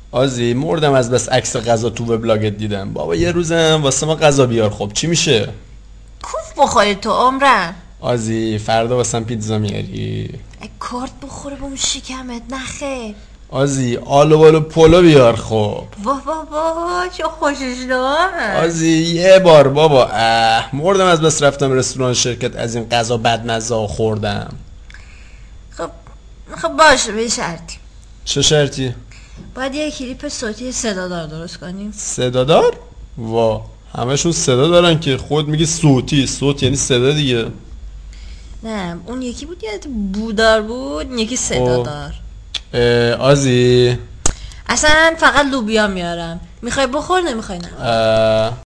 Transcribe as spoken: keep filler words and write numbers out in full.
آزی مردم از بس عکس غذا تو وبلاگت دیدم. بابا یه روزم واسه ما غذا بیار. خب چی میشه؟ کوف بخوری تو عمرم. آزی فردا واسم پیتزا میاری؟ کارت بخوره به اون شکمت نخیر. آزی آلو بالو پلو بیار. خب واه واه واه چه خوشش دارم. آزی یه بار بابا. اه مردم از بس رفتم رستوران شرکت از این غذا بدمزه ها خوردم. خب خب باشه به شرطی. چه شرطی؟ باید یه کلیپ صوتی صدادار درست کنیم. صدادار؟ وا همشون صدا دارن که خود میگی صوتی. صوت یعنی صدا دیگه. نه اون یکی بود یادت بودار بود، این یکی صدادار. آزی اصلا فقط لوبیا میارم. میخوای بخور نمیخوای نه؟